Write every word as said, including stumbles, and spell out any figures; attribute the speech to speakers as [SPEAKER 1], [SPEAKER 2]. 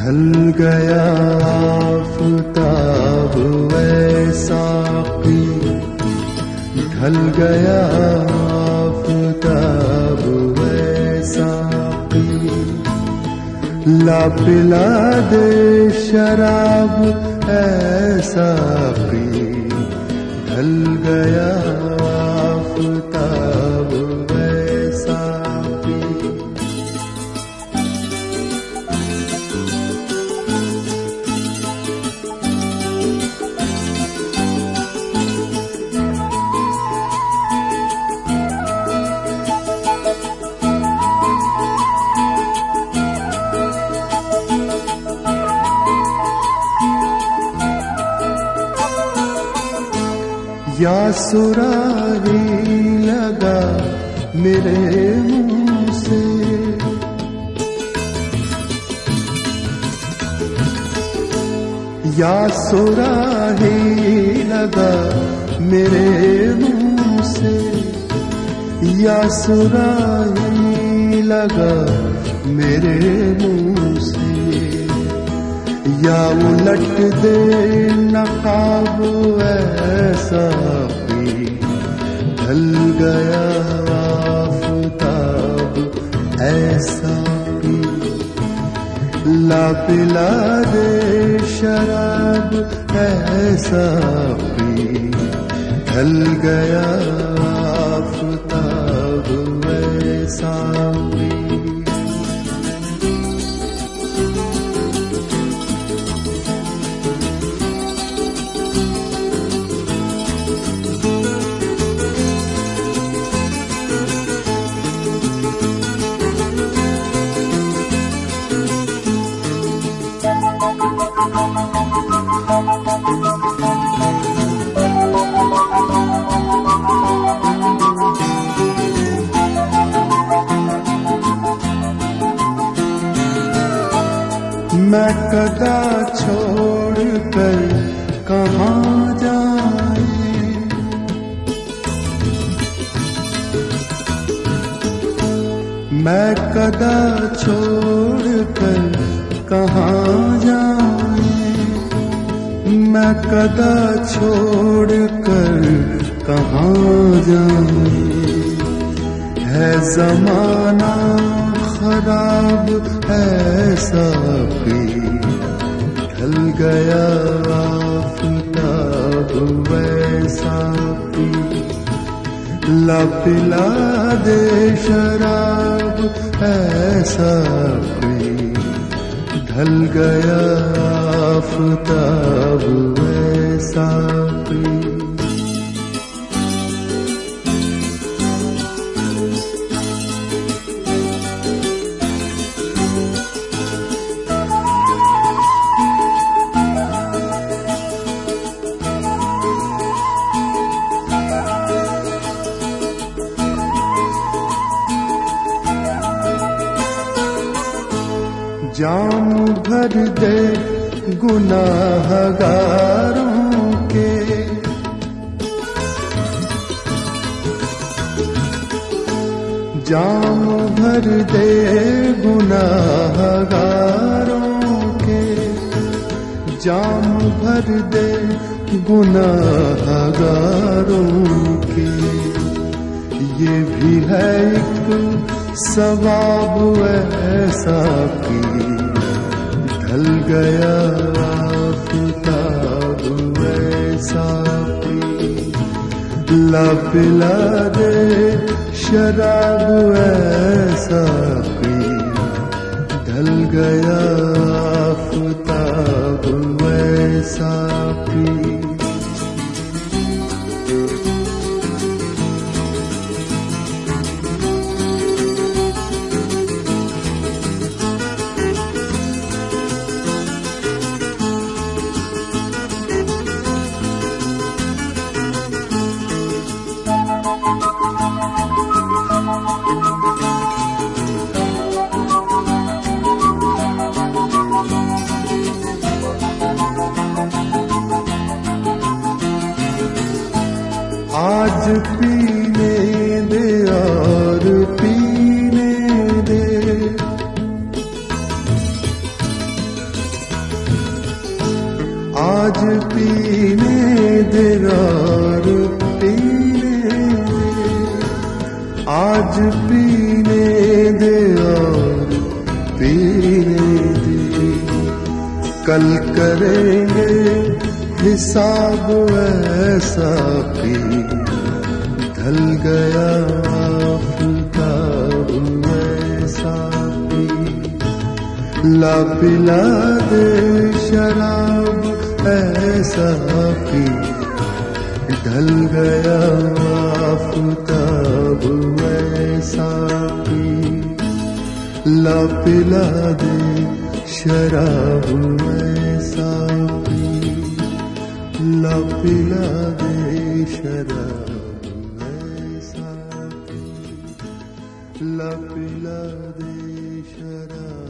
[SPEAKER 1] ढल गया आफताब ऐसा की, ढल गया आफताब ऐसा की, ला पिला दे शराब ऐसा की, ढल गया आफताब ऐसा की। या सुराही लगा मेरे मुंह से, या सुराही लगा मेरे मुंह से, या सुराही लगा मेरे मुंह से, या उलट दे नकाब ऐसा भी, ढल गया आफताब ऐसा भी, ला पिला दे शराब ऐसा भी, ढल गया आफताब ऐसा भी। मैं कदा छोड़ कर कहाँ जाए, मैं कदा छोड़ कर कहाँ जाए, मैं कदा छोड़ कर कहाँ जाए, है ज़माना खराब ऐसा भी, ढल गया आफताब ऐसा भी, ला पिला दे शराब ऐसा भी, ढल गया आफताब ऐसा भी। जाम भर दे गुनाहगारों के, जाम भर दे गुनाहगारों के, जाम भर दे गुनाहगारों के, ये भी है एक सवाब ऐसा की, ढल गया आफताब ऐसा भी, ला पिला दे शराब ऐसा भी, ढल गया आफताब ऐसा भी। आज पीने दे और पीने दे, कल करेंगे हिसाब ऐसा पी, ढल गया आफताब ऐसा पी। ला पिला दे शराब ऐसा पी, ढल गया आफताब ऐसा पी। ला पिला दे शराब ऐसा पी, ला पिला दे शराब ऐसा पी, ला पिला दे शराब।